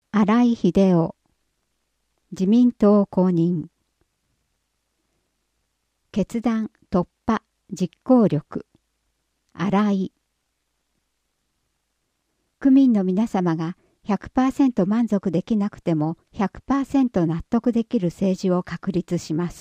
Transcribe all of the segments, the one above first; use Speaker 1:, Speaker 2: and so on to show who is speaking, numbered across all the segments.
Speaker 1: 荒井秀夫、自民党公認。決断、突破、実行力。荒井。区民の皆様が 100% 満足できなくても 100% 納得できる政治を確立します。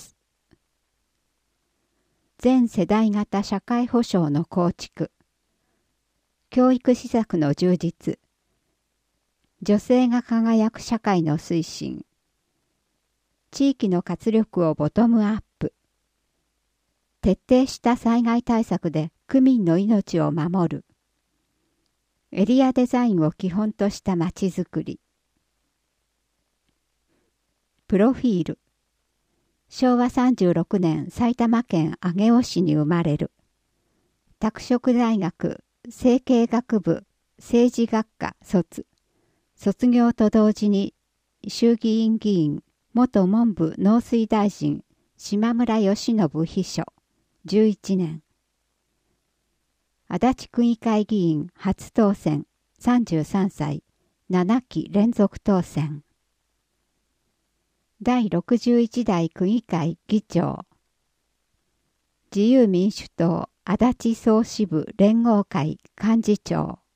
Speaker 1: 全世代型社会保障の構築。教育施策の充実。女性が輝く社会の推進。地域の活力をボトムアップ。徹底した災害対策で区民の命を守る。エリアデザインを基本としたまちづくり。プロフィール。昭和36年埼玉県上尾市に生まれる。拓殖大学政経学部政治学科卒。卒業と同時に衆議院議員、元文部農水大臣島村義信秘書11年。足立区議会議員初当選33歳7期連続当選。第61代区議会議長。自由民主党足立総支部連合会幹事長。